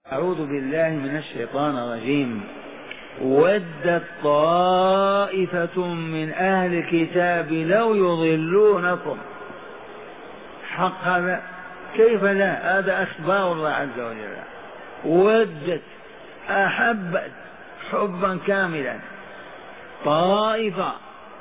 أعوذ بالله من الشيطان الرجيم. ودت طائفة من أهل الكتاب لو يضلونكم حق هذا، كيف لا؟ هذا أخبار الله عز وجل. ودت أحبت حبا كاملا طائفة،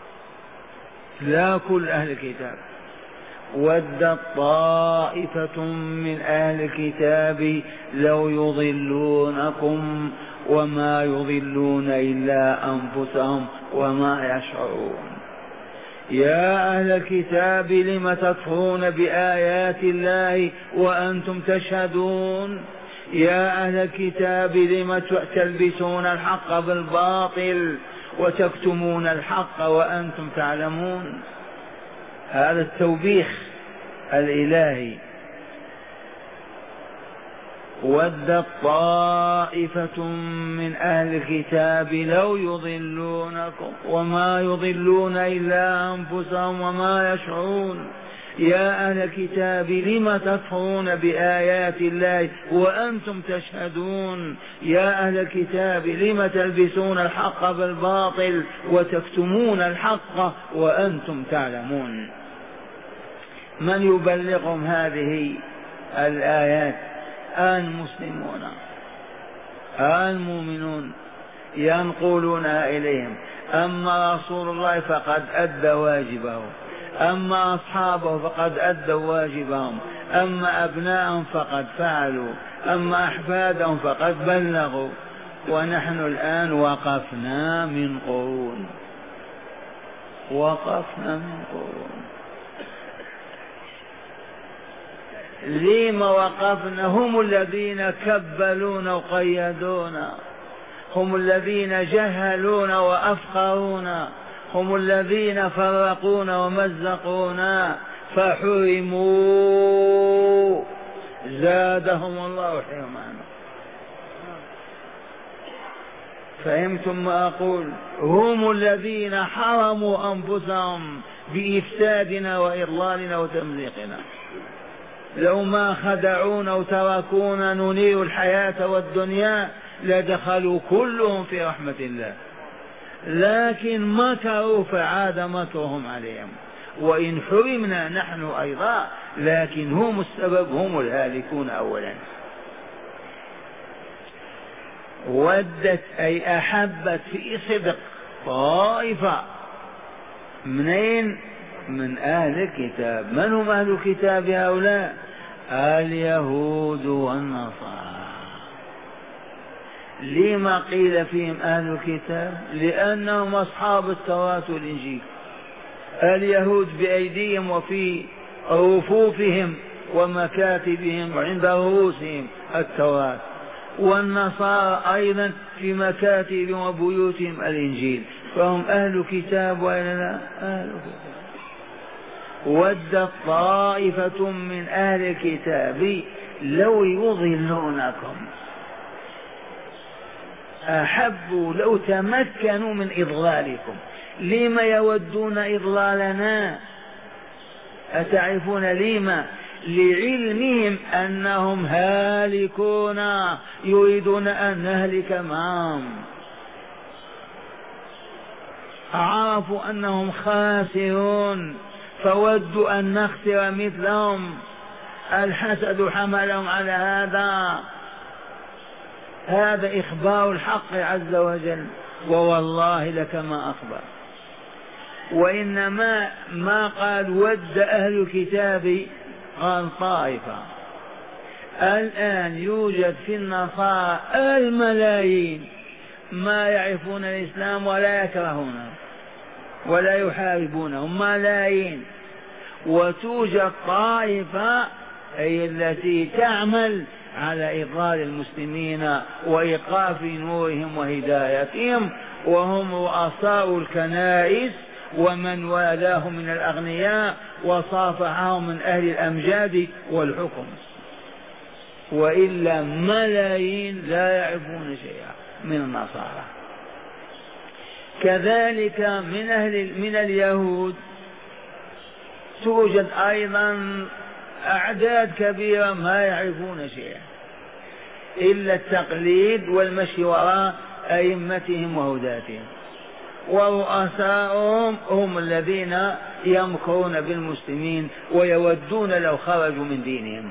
لا كل أهل الكتاب. ودت طائفة من أهل الكتاب لو يضلونكم وما يضلون إلا أنفسهم وما يشعرون. يا أهل الكتاب لم تكفرون بآيات الله وأنتم تشهدون؟ يا أهل الكتاب لم تلبسون الحق بالباطل وتكتمون الحق وأنتم تعلمون؟ هذا التوبيخ الإلهي. ودت طائفة من أهل الكتاب لو يضلونكم وما يضلون إلا أنفسهم وما يشعرون. يا أهل الكتاب لم تكفرون بآيات الله وأنتم تشهدون؟ يا أهل الكتاب لم تلبسون الحق بالباطل وتكتمون الحق وأنتم تعلمون؟ من يبلغهم هذه الآيات؟ المسلمون المؤمنون ينقلونها إليهم. أما رسول الله فقد أدى واجبه، أما أصحابه فقد أدوا واجبهم، أما أبناءهم فقد فعلوا، أما أحفادهم فقد بلغوا. ونحن الآن وقفنا من قرون، وقفنا من قرون. لما وقفنا؟ هم الذين كبلونا وقيدونا، هم الذين جهلونا وأفقرونا، هم الذين فرقونا ومزقونا فحرموا زادهم الله حرمانا. فهمتم ما أقول؟ هم الذين حرموا أنفسهم بإفسادنا وإضلالنا وتمزيقنا. لو ما خدعونا وتركونا ننير الحياة والدنيا لدخلوا كلهم في رحمة الله، لكن مكروا فعاد مكرهم عليهم. وإن حرمنا نحن أيضا، لكن هم السبب، هم الهالكون أولا. ودت أي أحبت في صدق طائفة. منين؟ من أهل الكتاب. من هم أهل الكتاب هؤلاء؟ اليهود والنصارى. لما قيل فيهم أهل الكتاب؟ لأنهم أصحاب التوراة والإنجيل. اليهود بأيديهم وفي رفوفهم ومكاتبهم وعند رؤوسهم التوراة، والنصارى أيضا في مكاتبهم وبيوتهم الإنجيل، فهم أهل كتاب وإلا لا؟ أهل كتاب. ودت طائفة من أهل الكتاب لو يضلونكم، أحبوا لو تمكنوا من إضلالكم. لما يودون إضلالنا؟ أتعرفون لما؟ لعلمهم أنهم هالكون، يريدون أن نهلك معهم. عرفوا أنهم خاسرون فودوا أن نخسر مثلهم. الحسد حملهم على هذا. هذا إخبار الحق عز وجل، ووالله لكما أخبر. وإنما ما قال ود أهل الكتاب، قال طائفة. الآن يوجد في النصارى الملايين ما يعرفون الإسلام ولا يكرهونه ولا يحاربونهم، ملايين. وتوجد طائفة هي التي تعمل على إضلال المسلمين وإيقاف نورهم وهدايتهم، وهم رؤساء الكنائس ومن والاهم من الأغنياء وصافحهم من أهل الأمجاد والحكم. وإلا ملايين لا يعرفون شيئا من النصارى. كذلك من اليهود توجد أيضا أعداد كبيرة ما يعرفون شيئا. إلا التقليد والمشي وراء أئمتهم وهداتهم، ورؤساؤهم هم الذين يمكرون بالمسلمين ويودون لو خرجوا من دينهم.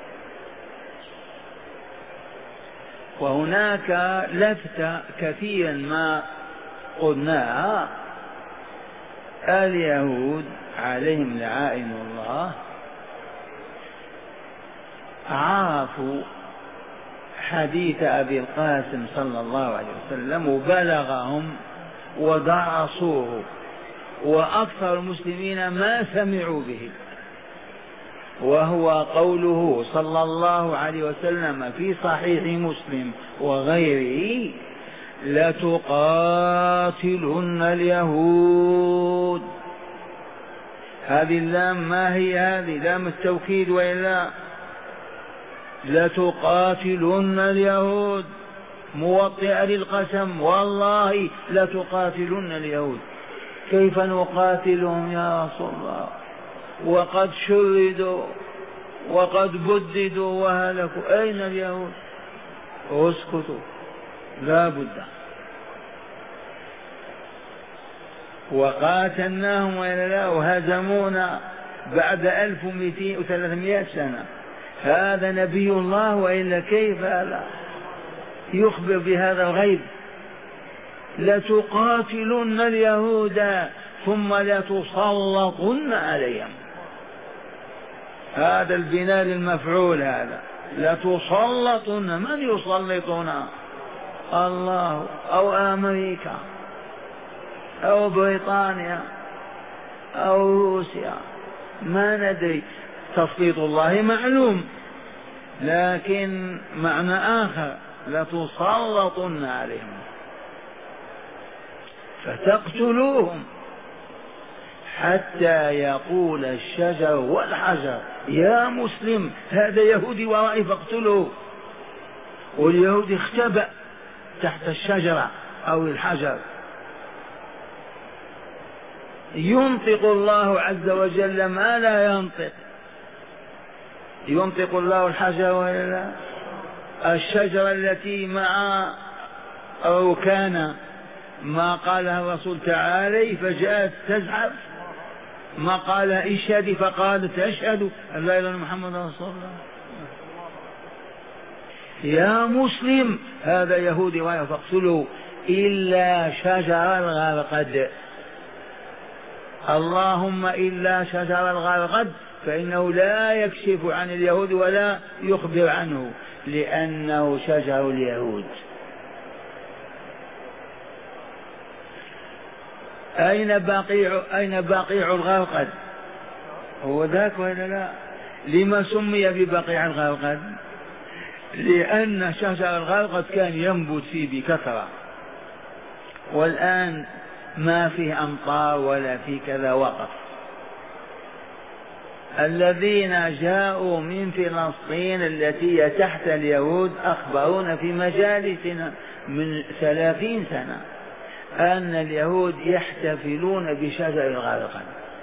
وهناك لفتة كثيرا ما قلناها، اليهود عليهم لعائن الله عرفوا حديث أبي القاسم صلى الله عليه وسلم وبلغهم ودرسوه، وأكثر المسلمين ما سمعوا به، وهو قوله صلى الله عليه وسلم في صحيح مسلم وغيره: لتقاتلن اليهود. هذه اللام ما هي؟ هذه لام التوكيد وإلا؟ لتقاتلن اليهود موطئة للقسم، والله لتقاتلن اليهود. كيف نقاتلهم يا رسول الله وقد شردوا وقد بددوا وهلكوا؟ أين اليهود؟ اسكتوا، لا بد. وقاتلناهم وإلا لا؟ وهزمونا بعد 1200 سنة. هذا نبي الله وإلا كيف لا يخبر بهذا الغيب؟ لتقاتلن اليهود ثم لتسلطن عليهم. هذا البناء للمفعول، هذا لتسلطن. من يسلطنا؟ الله أو أمريكا أو بريطانيا أو روسيا، ما ندري. تسليط الله معلوم، لكن معنى آخر: لتسلطن عليهم فتقتلوهم حتى يقول الشجر والحجر يا مسلم هذا يهودي ورائي فاقتلوه. واليهودي اختبأ تحت الشجرة أو الحجر. ينطق الله عز وجل ما لا ينطق. ينطق الله الحجر ولا الشجرة التي مع ركان ما قالها الرسول تعالى فجاءت تزحف، ما قال اشهدي فقالت اشهد ان لا اله الا محمد رسول الله. يا مسلم هذا يهودي فاقتلوا إلا شجر الغرقد. اللهم إلا شجر الغرقد، فإنه لا يكشف عن اليهود ولا يخبر عنه لأنه شجر اليهود. أين بقيع الغرقد؟ هو ذاك ولا لا؟ لما سمي ببقيع الغرقد؟ لأن شجر الغرقد كان ينبت فيه بكثرة، والآن ما فيه أمطار ولا فيه كذا، وقف. الذين جاءوا من فلسطين التي هي تحت اليهود أخبرونا في مجالسنا من 30 سنة أن اليهود يحتفلون بشجر الغرقد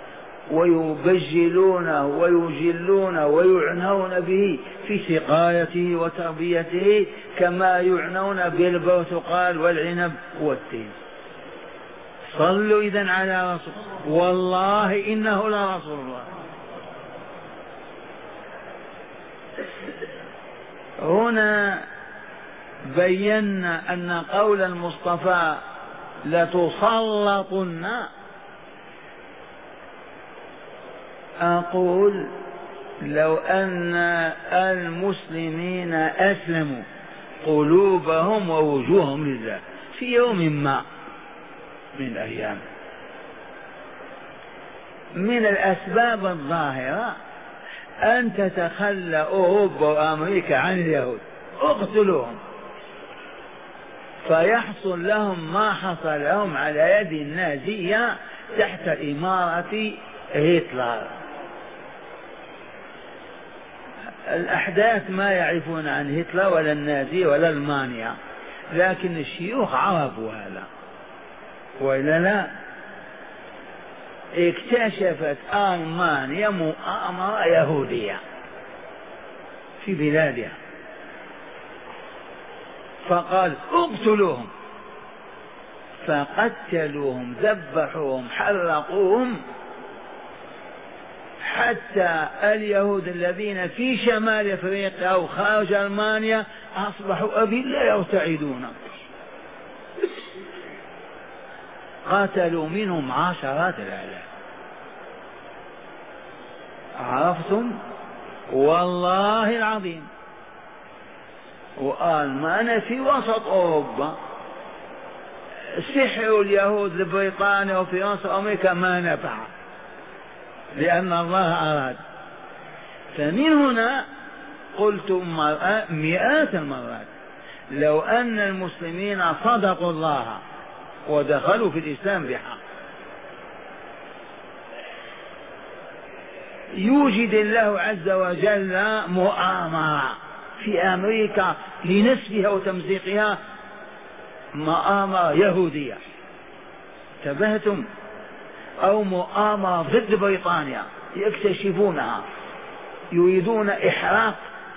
ويبجلونه ويجلونه ويعنون به في سقايته وتربيته كما يعنون بالبرتقال والعنب والتين. صلوا إذن على رسول، والله إنه لرسول الله. هنا بينا أن قول المصطفى لتسلطن، أقول لو أن المسلمين أسلموا قلوبهم ووجوههم لله في يوم ما من الأيام، من الأسباب الظاهرة أن تتخلى أوروبا وأمريكا عن اليهود، اقتلوهم فيحصل لهم ما حصل لهم على يد النازية تحت إمارة هتلر. الأحداث ما يعرفون عن هتلر ولا النازي ولا ألمانيا، لكن الشيوخ عرفوا هذا وإلا لا؟ اكتشفت ألمانيا مؤامرة يهودية في بلادها، فقال اقتلوهم، فقتلوهم ذبحوهم حرقوهم، حتى اليهود الذين في شمال افريقيا او خارج المانيا اصبحوا اذلة يرتعدون. قاتلوا منهم عشرات الالاف. عرفتم؟ والله العظيم. وألمانيا في وسط أوروبا، سحر اليهود لبريطانيا وفرنسا وأمريكا ما نفع، لأن الله أراد. فمن هنا قلت مئات المرات، لو أن المسلمين صدقوا الله ودخلوا في الإسلام بحق، يوجد الله عز وجل مؤامرة في أمريكا لنسفها وتمزيقها، مؤامرة يهودية، انتبهتم؟ أو مؤامرة ضد بريطانيا يكتشفونها، يريدون إحراق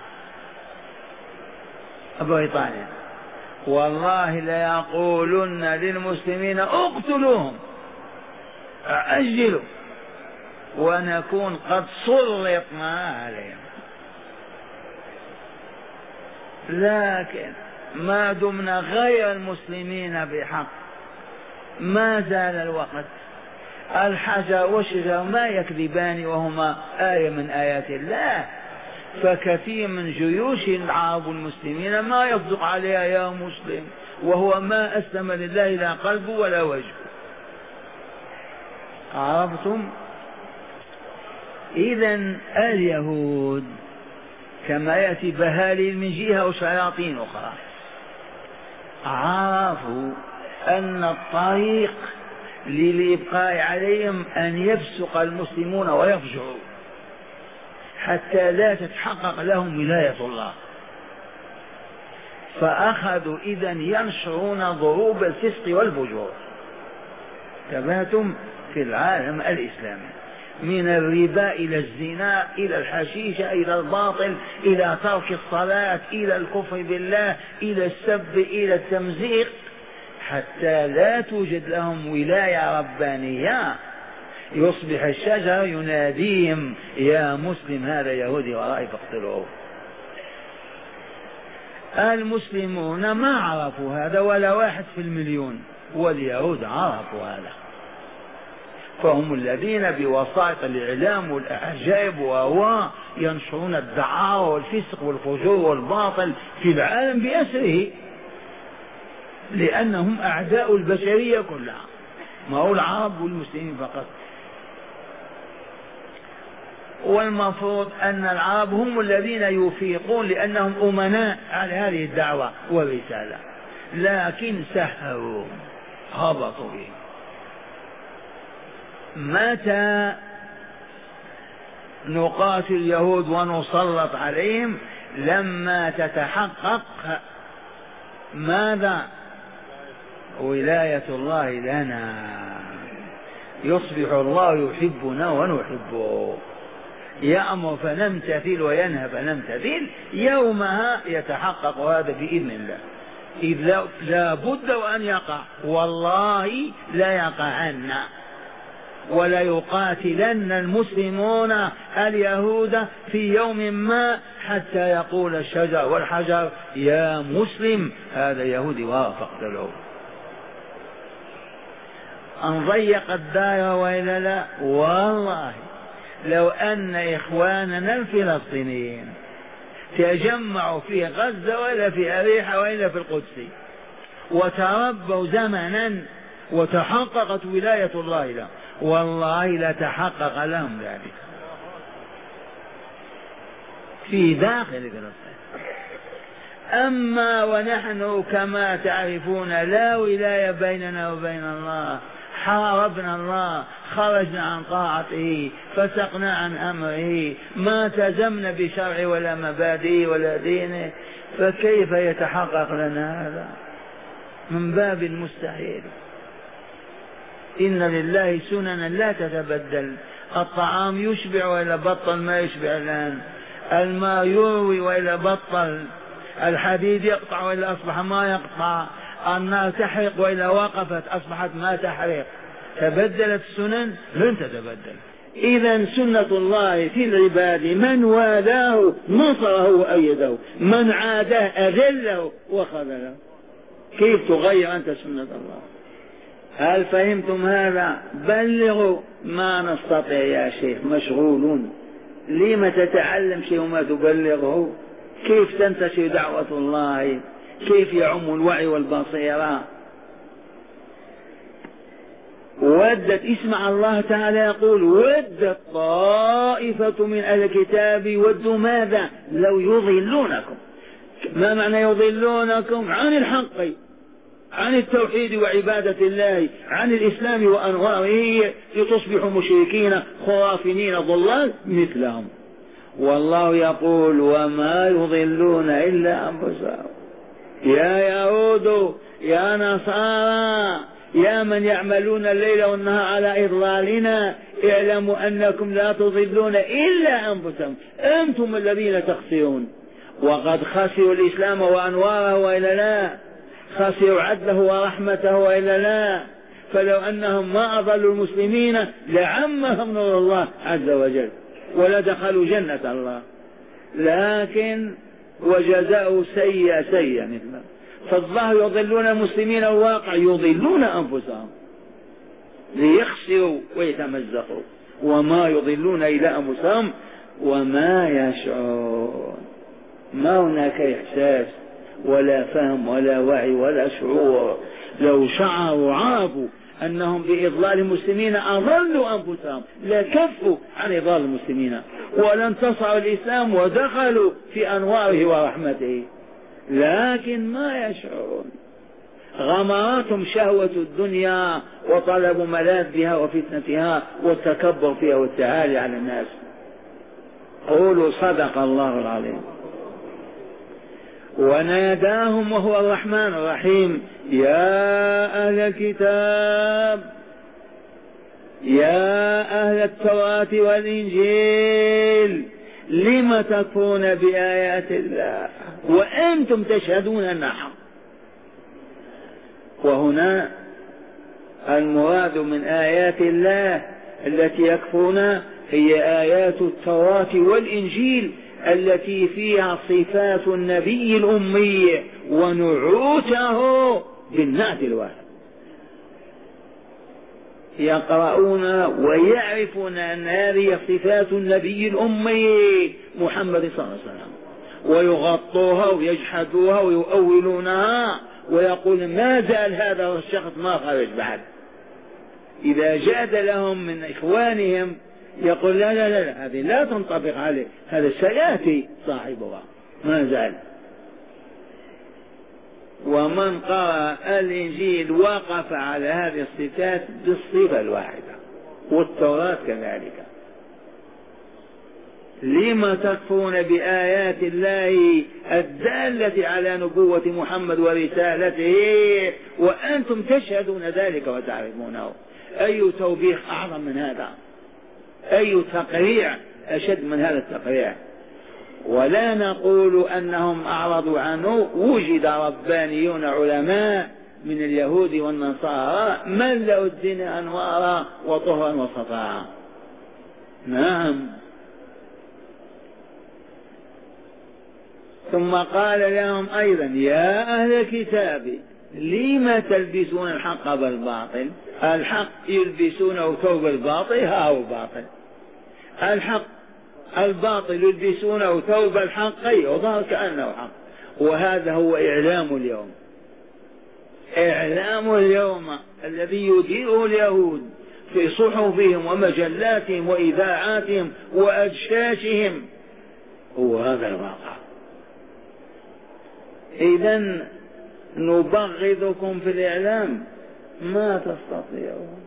بريطانيا. والله ليقولن للمسلمين اقتلوهم أجلوا، ونكون قد سلطنا عليهم. لكن ما دمنا غير المسلمين بحق ما زال الوقت. الحجر والشجر ما يكذبان وهما آية من آيات الله، فكثير من جيوش العرب المسلمين ما يصدق عليها يا مسلم، وهو ما أسلم لله لا قلبه ولا وجهه. عرفتم؟ إذن اليهود كما يأتي بهاليل من جهة وشياطين أخرى عرفوا أن الطريق للإبقاء عليهم أن يفسق المسلمون ويفجروا حتى لا تتحقق لهم ولاية الله. فأخذوا إذن ينشرون ضروب الفسق والفجور. تبهتم في العالم الإسلامي، من الربا إلى الزنا إلى الحشيشة إلى الباطل إلى ترك الصلاة إلى الكفر بالله إلى السب إلى التمزيق، حتى لا توجد لهم ولاية ربانية. يصبح الشجر يناديهم يا مسلم هذا يهودي ورائي فاقتلوه. المسلمون ما عرفوا هذا ولا 1%، واليهود عرفوا هذا، فهم الذين بوسائط الإعلام والأعجاب وهو ينشرون الدعارة والفسق والفجور والباطل في العالم بأسره، لأنهم أعداء البشرية كلها، ما هو العرب والمسلمين فقط. والمفروض أن العرب هم الذين يفيقون لأنهم أمناء على هذه الدعوة والرسالة، لكن سهروا هبطوا به. متى نقاتل اليهود ونسلط عليهم؟ لما تتحقق ماذا؟ ولاية الله لنا، يصبح الله يحبنا ونحبه، يأمر فنمتثل وينهى فنمتثل، يومها يتحقق هذا بإذن الله. إذ لا بد وأن يقع، والله لا يقع عنا، ولا يقاتلن المسلمون اليهود في يوم ما حتى يقول الشجر والحجر يا مسلم هذا يهودي فاقتلوه. أن ضيق الدائرة وإلا لا؟ والله لو أن إخواننا الفلسطينيين تجمعوا في غزة وإلا في أريحة وإلا في القدس وتربوا زمنا وتحققت ولاية الله لهم، والله لتحقق لهم ذلك في داخل فلسطين. أما ونحن كما تعرفون لا ولاية بيننا وبين الله، حاربنا الله، خرجنا عن طاعته، فسقنا عن أمره، ما التزمنا بشرع ولا مبادئ ولا دينه، فكيف يتحقق لنا هذا؟ من باب المستحيل. إن لله سننا لا تتبدل، الطعام يشبع وإلا بطل ما يشبع الآن، الماء يروي وإلا بطل، الحديد يقطع وإلا أصبح ما يقطع، النار تحرق وإلا وقفت أصبحت ما تحرق. تبدلت السنن؟ لن تتبدل. إذا سنة الله في العباد من والاه نصره وأيده، من عاده أذله وخذله. كيف تغير أنت سنة الله؟ هل فهمتم هذا؟ بلغوا. ما نستطيع يا شيخ، مشغولون. لما تتعلم شيء وما تبلغه؟ كيف تنتشر دعوة الله؟ كيف يعم الوعي والبصيرة؟ ودت، اسمع الله تعالى يقول ودت طائفة من أهل الكتاب ودوا ماذا؟ لو يضلونكم. ما معنى يضلونكم؟ عن الحق، عن التوحيد وعبادة الله، عن الإسلام وأنواره، لتصبحوا مشركين خرافين ضلال مثلهم. والله يقول وما يضلون إلا أنفسهم. يا يهود يا نصارى يا من يعملون الليل والنهار على إضلالنا، اعلموا أنكم لا تضلون إلا أنفسهم، أنتم الذين تخسرون. وقد خسروا الإسلام وأنواره وإلا لا؟ خسروا عدله ورحمته وإلا لا؟ فلو أنهم ما أضلوا المسلمين لعمهم نور الله عز وجل ولدخلوا جنة الله، لكن وجزاء سيئة سيئة مثله. فالظاهر يضلون المسلمين، الواقع يضلون أنفسهم ليخسروا ويتمزقوا، وما يضلون إلا أنفسهم وما يشعرون. ما هناك إحساس ولا فهم ولا وعي ولا شعور. لو شعروا عرفوا أنهم بإضلال المسلمين أضلوا أنفسهم لكفوا عن إضلال المسلمين ولانتصروا الإسلام ودخلوا في أنواره ورحمته، لكن ما يشعرون. غمرتهم شهوة الدنيا وطلب ملاذها وفتنتها والتكبر فيها والتعالي على الناس. قولوا صدق الله العظيم. وناداهم وهو الرحمن الرحيم يا أهل الكتاب يا أهل التوراة والإنجيل لم تكفرون بآيات الله وأنتم تشهدون أنها حق. وهنا المراد من آيات الله التي يكفرون هي آيات التوراة والإنجيل التي فيها صفات النبي الأمي ونعوته بالنعت الواحد. يقرؤون ويعرفون أن هذه صفات النبي الأمي محمد صلى الله عليه وسلم، ويغطوها ويجحدوها ويؤولونها ويقول ما زال هذا الشخص ما خرج بعد. إذا جاد لهم من إخوانهم يقول لا لا لا هذه لا تنطبق عليه، هذا سيأتي صاحبها ما زال. ومن قرأ الإنجيل وقف على هذه الصفات بالصفة الواحدة، والتوراة كذلك. لما تكفرون بآيات الله الدالة على نبوة محمد ورسالته وأنتم تشهدون ذلك وتعرفونه؟ أي توبيخ أعظم من هذا؟ أي تقريع أشد من هذا التقريع؟ ولا نقول أنهم أعرضوا عنه، وجد ربانيون علماء من اليهود والنصارى ملأوا الدين أنوارا وطهرا وصفاء. نعم. ثم قال لهم أيضا يا أهل الكتاب لم تلبسون الحق بالباطل؟ الحق يلبسونه ثوب الباطل، ها هو باطل. الحق الباطل يلبسونه ثوب الحق يظهر كأنه حق. وهذا هو إعلام اليوم. إعلام اليوم الذي يديره اليهود في صحفهم ومجلاتهم وإذاعاتهم وأجشاشهم هو هذا الواقع. إذن نبغضكم في الإعلام ما تستطيعون.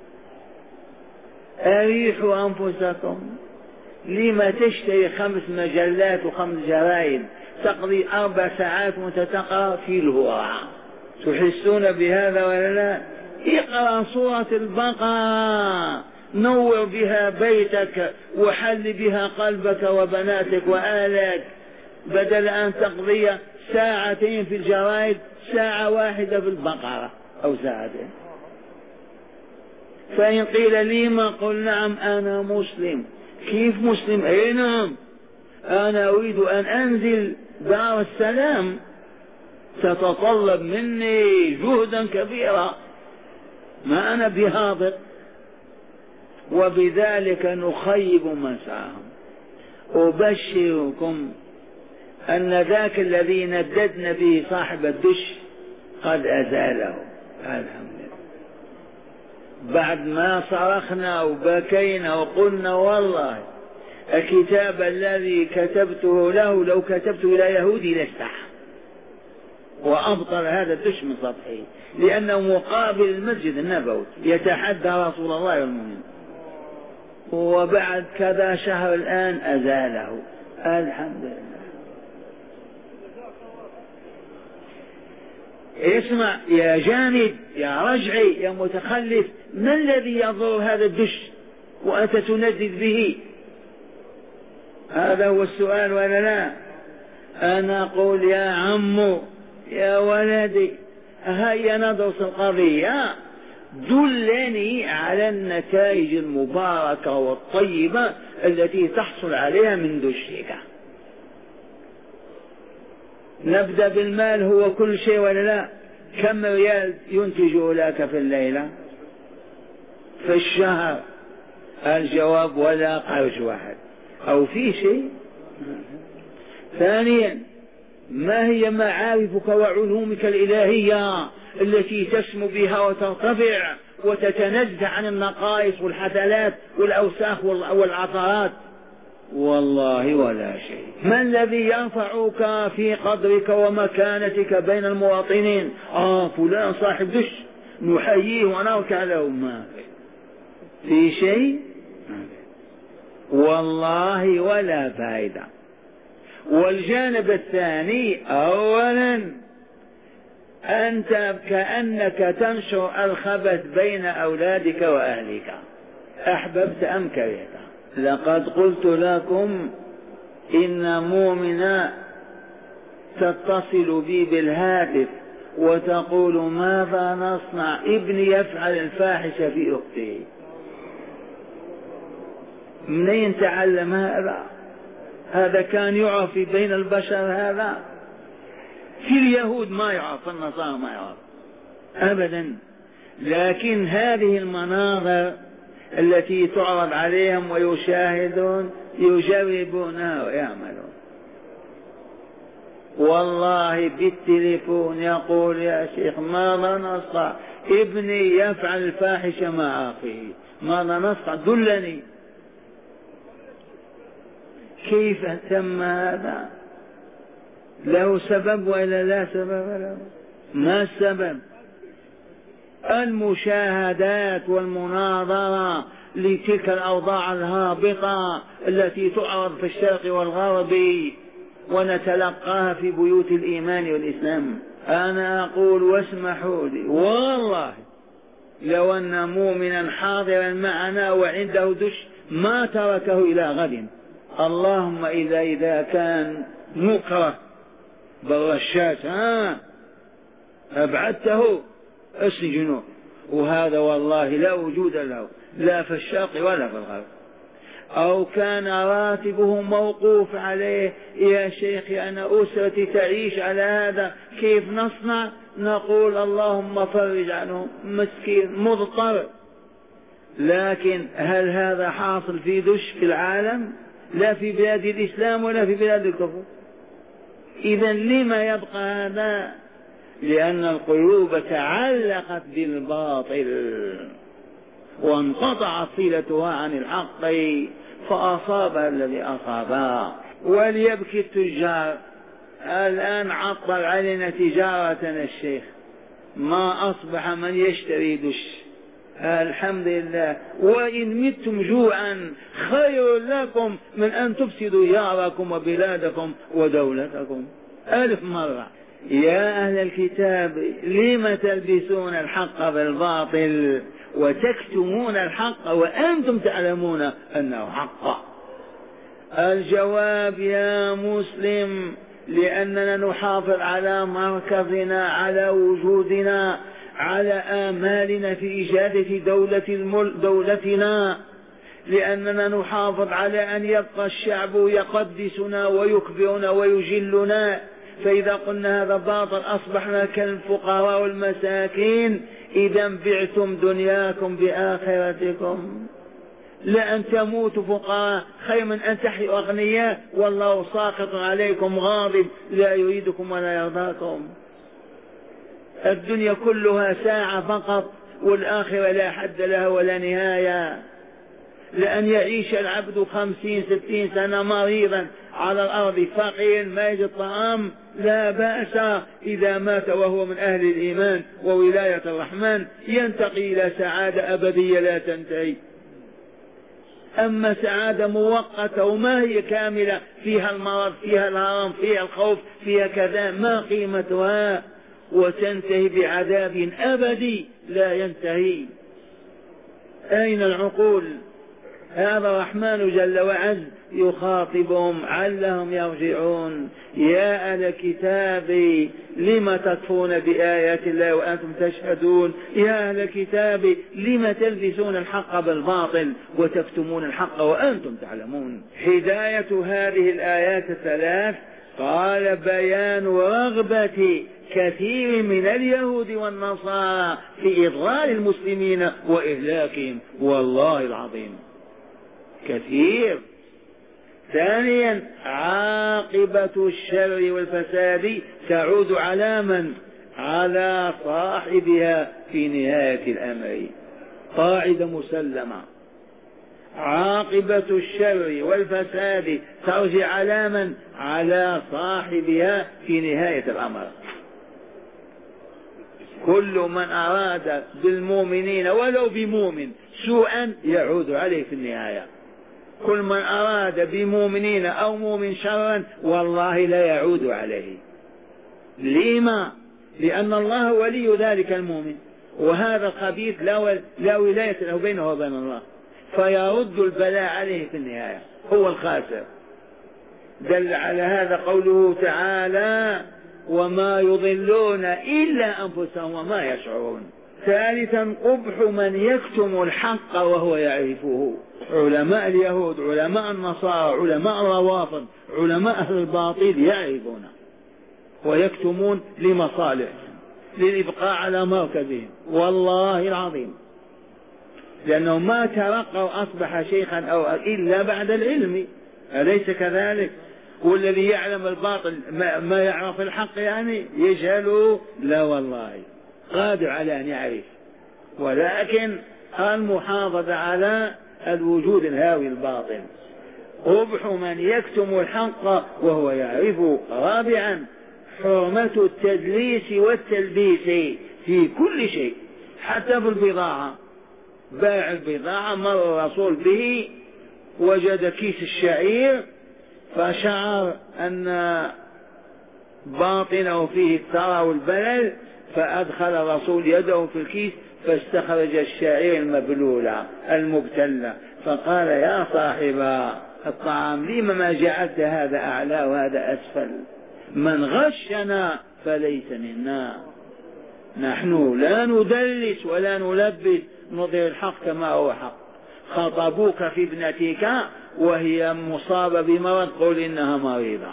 أريحوا أنفسكم. لما تشتري 5 مجلات و5 جرائد تقضي 4 ساعات وانت تقرأ في الهواء؟ تحسون بهذا ولا لا؟ اقرأ سورة البقرة، نور بها بيتك وحل بها قلبك وبناتك وآلك، بدل أن تقضي ساعتين في الجرائد ساعة واحدة في البقرة أو ساعتين. فإن قيل لي ما قل نعم أنا مسلم. كيف مسلم؟ أي نعم، أنا أريد أن أنزل دار السلام، تتطلب مني جهدا كبيرا، ما أنا بهابط. وبذلك نخيب مسعاهم. أبشركم أن ذاك الذي نددنا به صاحب الدش قد أزاله الحمد لله، بعد ما صرخنا وبكينا وقلنا والله الكتاب الذي كتبته له لو كتبته إلى يهودي لاستحى، وأبطل هذا الدش من سطحه، لأنه مقابل المسجد النبوي يتحدى رسول الله والمؤمنين. وبعد كذا شهر الآن أزاله الحمد لله. اسمع يا جامد يا رجعي يا متخلف، ما الذي يضر هذا الدش وأنت تندد به؟ هذا هو السؤال ولا لا؟ أنا أقول يا عمو يا ولدي هيا ندرس القضية، دلني على النتائج المباركة والطيبة التي تحصل عليها من دشك. نبدأ بالمال، هو كل شيء ولا لا؟ كم ريال ينتج لك في الليلة في الشهر؟ الجواب ولا قرش واحد، أو في شيء. ثانيا ما هي معارفك وعلومك الإلهية التي تسمو بها وترتفع وتتنزه عن النقائص والحثلات والأوساخ والعثرات؟ والله ولا شيء. ما الذي يرفعك في قدرك ومكانتك بين المواطنين؟ فلان صاحب دش نحييه ونركع له، ما في شيء والله ولا فائدة. والجانب الثاني، أولا أنت كأنك تنشر الخبث بين أولادك وأهلك، أحببت أم كرهت. لقد قلت لكم إن مؤمنة تتصل بي بالهاتف وتقول ماذا نصنع؟ ابني يفعل الفاحشة في أخته. منين تعلم هذا؟ هذا كان يعرف بين البشر، هذا في اليهود ما يعرف، في النصارى ما يعرف أبدا. لكن هذه المناظر التي تعرض عليهم ويشاهدون يجربونها ويعملون. والله بالتليفون يقول يا شيخ ماذا نصنع؟ ابني يفعل الفاحشة مع أخيه، ماذا نصنع؟ دلني. كيف تم هذا؟ له سبب وإلا لا سبب له؟ ما السبب؟ المشاهدات والمناظرة لتلك الأوضاع الهابطة التي تعرض في الشرق والغرب ونتلقاها في بيوت الإيمان والإسلام. أنا أقول واسمحوا لي والله لو أن مؤمنا حاضرا معنا وعنده دش ما تركه إلى غد، اللهم إذا كان مكره بالرشاش أبعدته السجن، وهذا والله لا وجود له لا في الشرق ولا في الغرب. أو كان راتبه موقوف عليه، يا شيخي أنا أسرتي تعيش على هذا، كيف نصنع؟ نقول اللهم فرج عنه، مسكين مضطر. لكن هل هذا حاصل في دش في العالم؟ لا في بلاد الإسلام ولا في بلاد الكفر. إذا لما يبقى هذا؟ لأن القلوب تعلقت بالباطل وانقطعت صلتها عن الحق فأصاب الذي أصابها. وليبكي التجار، الآن عطل علينا تجارتنا الشيخ، ما أصبح من يشتري دش. الحمد لله. وإن متم جوعا خير لكم من أن تفسدوا دياركم وبلادكم ودولتكم 1000 مرة. يا أهل الكتاب لم تلبسون الحق بالباطل وتكتمون الحق وأنتم تعلمون أنه حق؟ الجواب يا مسلم لأننا نحافظ على مركزنا، على وجودنا، على آمالنا في إيجاد دولتنا، لأننا نحافظ على أن يبقى الشعب يقدسنا ويكبرنا ويجلنا. فإذا قلنا هذا باطل أصبحنا كالفقراء والمساكين. إذا بعتم دنياكم بآخرتكم، لأن تموتوا فقراء خير من أن تحيوا أغنياء والله ساخط عليكم غاضب لا يريدكم ولا يرضاكم. الدنيا كلها ساعة فقط، والآخرة لا حد لها ولا نهاية. لأن يعيش العبد 50-60 سنة مريضا على الأرض فقير ما يجد طعام لا بأس، إذا مات وهو من أهل الإيمان وولاية الرحمن ينتقي إلى سعادة أبدية لا تنتهي. أما سعادة مؤقتة وما هي كاملة، فيها المرض، فيها الهرم، فيها الخوف، فيها كذا، ما قيمتها؟ وتنتهي بعذاب أبدي لا ينتهي. أين العقول؟ هذا الرحمن جل وعز يخاطبهم علهم يرجعون. يا أهل الكتاب لم تكفرون بآيات الله وأنتم تشهدون؟ يا أهل الكتاب لم تلبسون الحق بالباطل وتكتمون الحق وأنتم تعلمون؟ هداية هذه الآيات الثلاث قال بيان رغبة كثير من اليهود والنصارى في إضلال المسلمين وإهلاكهم، والله العظيم كثير. ثانيا عاقبة الشر والفساد تعود على من؟ على صاحبها في نهاية الأمر. قاعدة مسلمة، عاقبة الشر والفساد ترجع على من؟ على صاحبها في نهاية الأمر. كل من أراد بالمؤمنين ولو بمؤمن سوءا يعود عليه في النهاية. كل من أراد بمؤمنين أو مؤمن شرا والله لا يعود عليه. لما؟ لأن الله ولي ذلك المؤمن، وهذا الخبيث لا ولاية له بينه وبين الله، فيرد البلاء عليه في النهاية، هو الخاسر. دل على هذا قوله تعالى وما يضلون إلا أنفسهم وما يشعرون. ثالثا قبح من يكتم الحق وهو يعرفه. علماء اليهود، علماء النصارى، علماء الروافض، علماء أهل الباطل يعرفون ويكتمون لمصالح، للإبقاء على مركزهم، والله العظيم، لأنه ما ترقى أصبح شيخا أو إلا بعد العلم، أليس كذلك؟ والذي يعلم الباطل ما يعرف الحق يعني يجهله؟ لا والله قادر على أن يعرف، ولكن المحافظة على الوجود الهاوي الباطل. قبح من يكتم الحق وهو يعرفه. رابعا حرمة التدليس والتلبيس في كل شيء، حتى في البضاعة. باع البضاعة مر الرسول به وجد كيس الشعير فشعر أن باطنه فيه الثرى والبلل، فأدخل الرسول يده في الكيس فاستخرج الشعير المبلولة المبتلة، فقال يا صاحب الطعام لما ما جعلت هذا أعلى وهذا أسفل؟ من غشنا فليس منا. نحن لا ندلس ولا نلبس، نظهر الحق كما هو حق. خطبوك في ابنتك وهي مصابة بمرض قل إنها مريضة.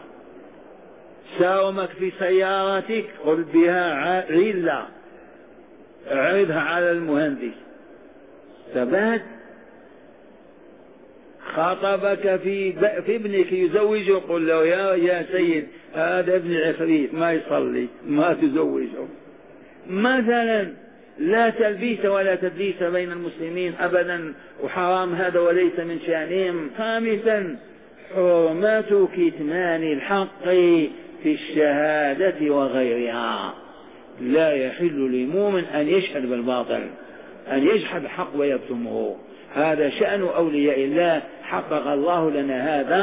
ساومك في سيارتك قل بها علة، عرضها على المهندس. ثبات. خطبك في ابنك يزوجه قل له يا سيد هذا ابن عفريت ما يصلي ما تزوجه. مثلا لا تلبيس ولا تدليس بين المسلمين أبدا، وحرام هذا وليس من شأنهم. خامسا حرمة كتمان الحق في الشهادة وغيرها. لا يحل لمؤمن أن يشهد بالباطل، أن يجحد الحق ويكتمه. هذا شأن أولياء الله، حقق الله لنا هذا.